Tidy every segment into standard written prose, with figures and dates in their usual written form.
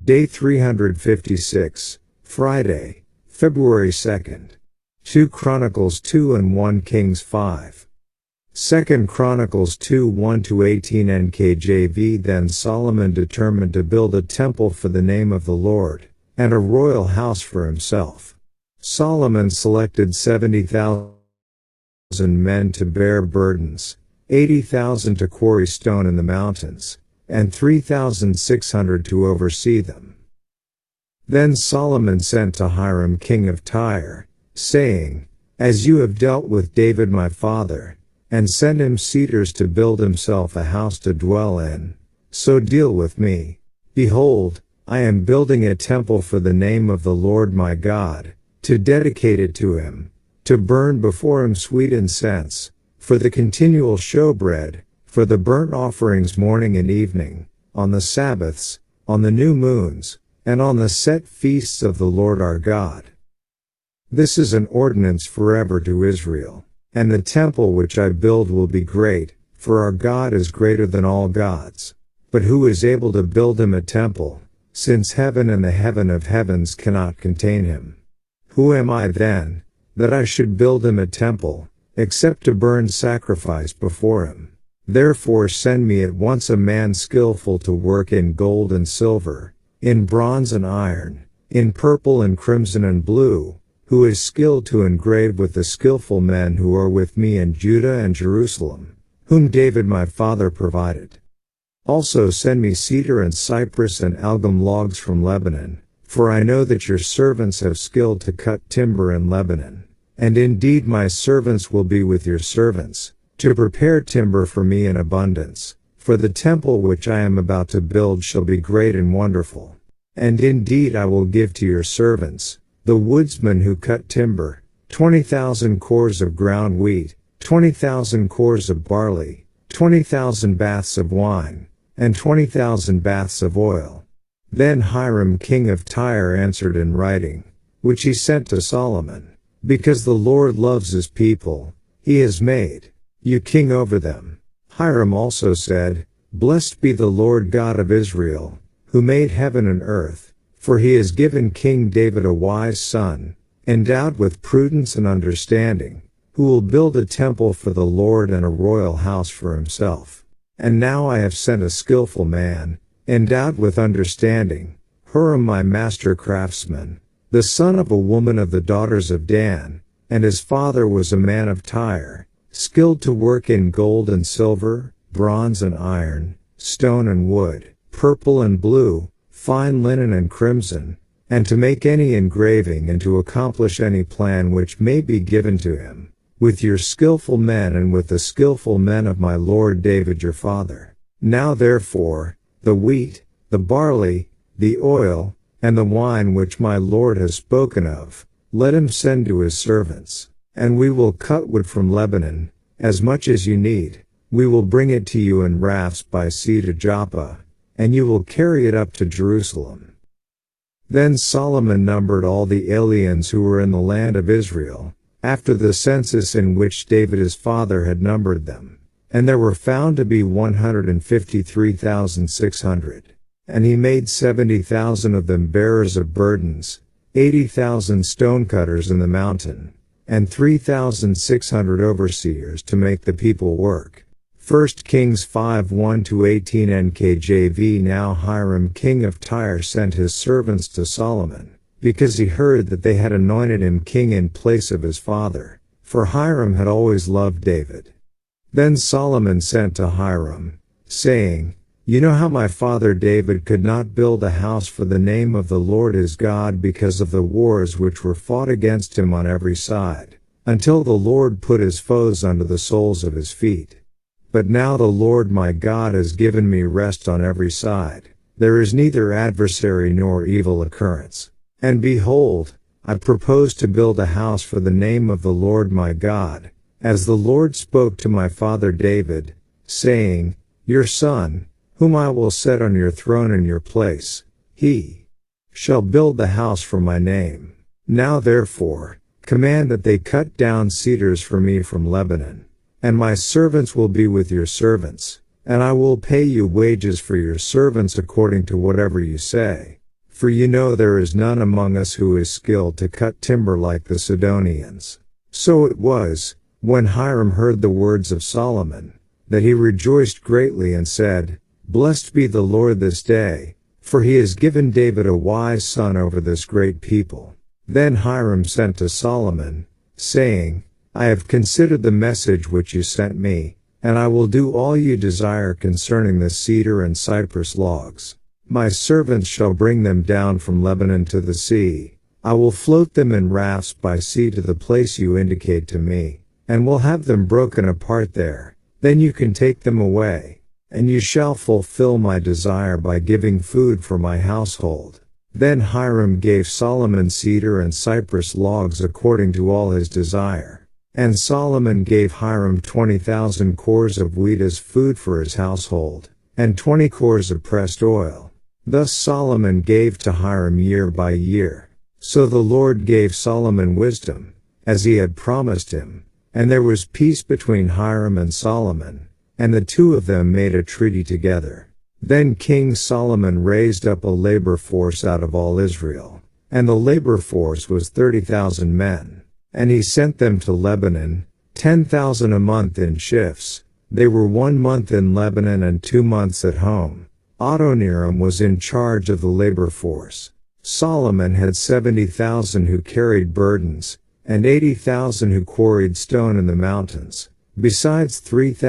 Day 356, Friday, February 2nd. 2 Chronicles 2 and 1 Kings 5. 2 Chronicles 2 1-18 NKJV. Then Solomon determined to build a temple for the name of the Lord, and a royal house for himself. Solomon selected 70,000 men to bear burdens, 80,000 to quarry stone in the mountains, and 3,600 to oversee them. Then Solomon sent to Hiram king of Tyre, saying, As you have dealt with David my father, and sent him cedars to build himself a house to dwell in, so deal with me. Behold, I am building a temple for the name of the Lord my God, to dedicate it to him, to burn before him sweet incense, for the continual showbread, for the burnt offerings morning and evening, on the Sabbaths, on the new moons, and on the set feasts of the Lord our God. This is an ordinance forever to Israel, and the temple which I build will be great, for our God is greater than all gods. But who is able to build him a temple, since heaven and the heaven of heavens cannot contain him? Who am I then, that I should build him a temple, except to burn sacrifice before him? Therefore send me at once a man skillful to work in gold and silver, in bronze and iron, in purple and crimson and blue, who is skilled to engrave with the skillful men who are with me in Judah and Jerusalem, whom David my father provided. Also send me cedar and cypress and algum logs from Lebanon, for I know that your servants have skill to cut timber in Lebanon, and indeed my servants will be with your servants, to prepare timber for me in abundance, for the temple which I am about to build shall be great and wonderful. And indeed I will give to your servants, the woodsmen who cut timber, 20,000 cores of ground wheat, 20,000 cores of barley, 20,000 baths of wine, and 20,000 baths of oil. Then Hiram king of Tyre answered in writing, which he sent to Solomon, Because the Lord loves his people, he has made you king over them. Hiram also said, Blessed be the Lord God of Israel, who made heaven and earth, for he has given King David a wise son, endowed with prudence and understanding, who will build a temple for the Lord and a royal house for himself. And now I have sent a skillful man, endowed with understanding, Huram my master craftsman, the son of a woman of the daughters of Dan, and his father was a man of Tyre, skilled to work in gold and silver, bronze and iron, stone and wood, purple and blue, fine linen and crimson, and to make any engraving and to accomplish any plan which may be given to him, with your skillful men and with the skillful men of my lord David your father. Now therefore, the wheat, the barley, the oil, and the wine which my lord has spoken of, let him send to his servants, and we will cut wood from Lebanon, as much as you need. We will bring it to you in rafts by sea to Joppa, and you will carry it up to Jerusalem. Then Solomon numbered all the aliens who were in the land of Israel, after the census in which David his father had numbered them, and there were found to be 153,600. And he made 70,000 of them bearers of burdens, 80,000 stonecutters in the mountain, and 3,600 overseers to make the people work. 1 Kings 5 1-18 NKJV. Now Hiram king of Tyre sent his servants to Solomon, because he heard that they had anointed him king in place of his father, for Hiram had always loved David. Then Solomon sent to Hiram, saying, You know how my father David could not build a house for the name of the Lord his God because of the wars which were fought against him on every side, until the Lord put his foes under the soles of his feet. But now the Lord my God has given me rest on every side. There is neither adversary nor evil occurrence. And behold, I propose to build a house for the name of the Lord my God, as the Lord spoke to my father David, saying, Your son, whom I will set on your throne in your place, he shall build the house for my name. Now therefore, command that they cut down cedars for me from Lebanon, and my servants will be with your servants, and I will pay you wages for your servants according to whatever you say. For you know there is none among us who is skilled to cut timber like the Sidonians. So it was, when Hiram heard the words of Solomon, that he rejoiced greatly and said, Blessed be the Lord this day, for he has given David a wise son over this great people. Then Hiram sent to Solomon, saying, I have considered the message which you sent me, and I will do all you desire concerning the cedar and cypress logs. My servants shall bring them down from Lebanon to the sea. I will float them in rafts by sea to the place you indicate to me, and will have them broken apart there. Then you can take them away, and you shall fulfill my desire by giving food for my household. Then Hiram gave Solomon cedar and cypress logs according to all his desire. And Solomon gave Hiram 20,000 cores of wheat as food for his household, and 20 cores of pressed oil. Thus Solomon gave to Hiram year by year. So the Lord gave Solomon wisdom, as he had promised him, and there was peace between Hiram and Solomon, and the two of them made a treaty together. Then King Solomon raised up a labor force out of all Israel, and the labor force was 30,000 men. And he sent them to Lebanon, 10,000 a month in shifts. They were 1 month in Lebanon and 2 months at home. Adoniram was in charge of the labor force. Solomon had 70,000 who carried burdens, and 80,000 who quarried stone in the mountains, besides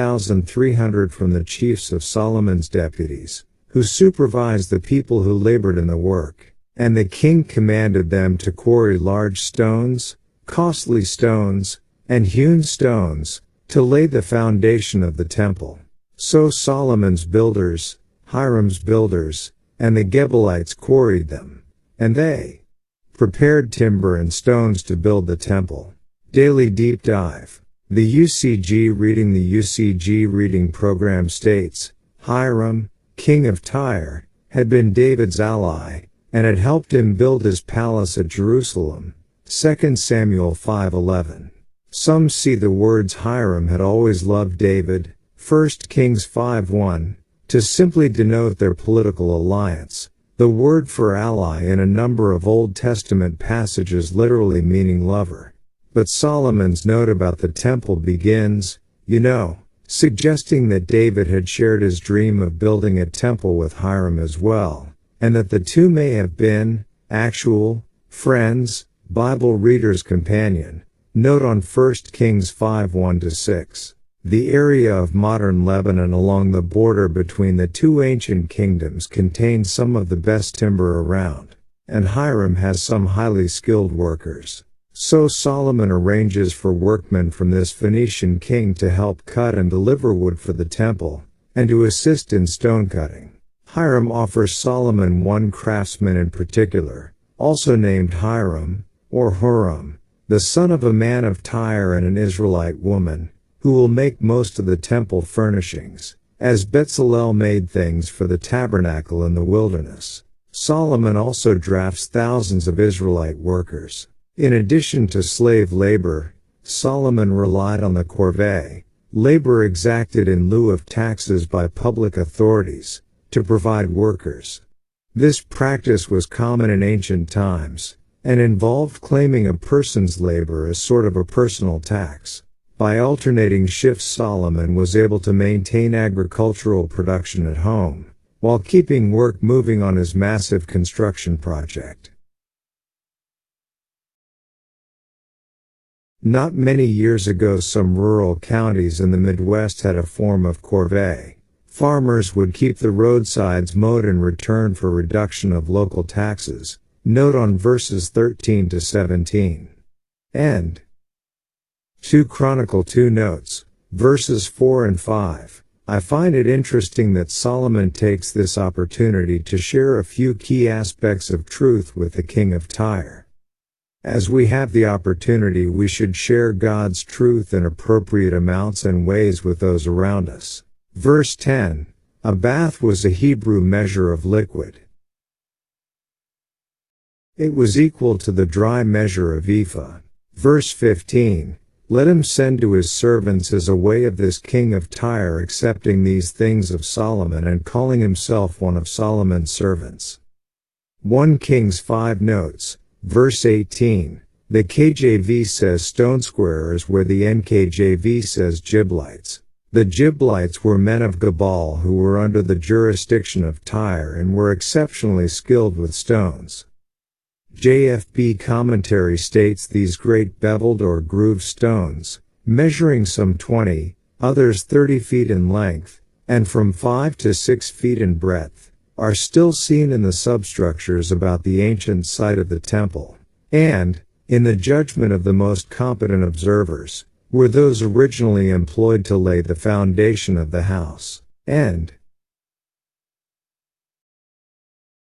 3,300 from the chiefs of Solomon's deputies, who supervised the people who labored in the work. And the king commanded them to quarry large stones, costly stones, and hewn stones, to lay the foundation of the temple. So Solomon's builders, Hiram's builders, and the Gebalites quarried them, and they prepared timber and stones to build the temple. Daily Deep Dive. The UCG Reading Program states, Hiram, king of Tyre, had been David's ally, and had helped him build his palace at Jerusalem. 2 Samuel 5:11. Some see the words Hiram had always loved David, 1 Kings 5:1, to simply denote their political alliance, the word for ally in a number of Old Testament passages literally meaning lover. But Solomon's note about the temple begins, suggesting that David had shared his dream of building a temple with Hiram as well, and that the two may have been actual friends. Bible Reader's Companion. Note on 1 Kings 5:1-6. The area of modern Lebanon along the border between the two ancient kingdoms contains some of the best timber around, and Hiram has some highly skilled workers. So Solomon arranges for workmen from this Phoenician king to help cut and deliver wood for the temple, and to assist in stone cutting. Hiram offers Solomon one craftsman in particular, also named Hiram, or Huram, the son of a man of Tyre and an Israelite woman, who will make most of the temple furnishings, as Bezalel made things for the tabernacle in the wilderness. Solomon also drafts thousands of Israelite workers. In addition to slave labor, Solomon relied on the corvée, labor exacted in lieu of taxes by public authorities, to provide workers. This practice was common in ancient times, and involved claiming a person's labor as sort of a personal tax. By alternating shifts, Solomon was able to maintain agricultural production at home, while keeping work moving on his massive construction project. Not many years ago, some rural counties in the Midwest had a form of corvée. Farmers would keep the roadsides mowed in return for reduction of local taxes. Note on verses 13-17. And 2 Chronicle 2 notes, verses 4 and 5. I find it interesting that Solomon takes this opportunity to share a few key aspects of truth with the king of Tyre. As we have the opportunity, we should share God's truth in appropriate amounts and ways with those around us. Verse 10. A bath was a Hebrew measure of liquid. It was equal to the dry measure of ephah. Verse 15. Let him send to his servants as a way of this king of Tyre accepting these things of Solomon and calling himself one of Solomon's servants. 1 Kings 5 notes, verse 18, the KJV says stone squarers where the NKJV says Giblites. The Giblites were men of Gebal who were under the jurisdiction of Tyre and were exceptionally skilled with stones. JFB commentary states these great beveled or grooved stones, measuring some 20, others 30 feet in length, and from 5 to 6 feet in breadth, are still seen in the substructures about the ancient site of the temple, and, in the judgment of the most competent observers, were those originally employed to lay the foundation of the house. End.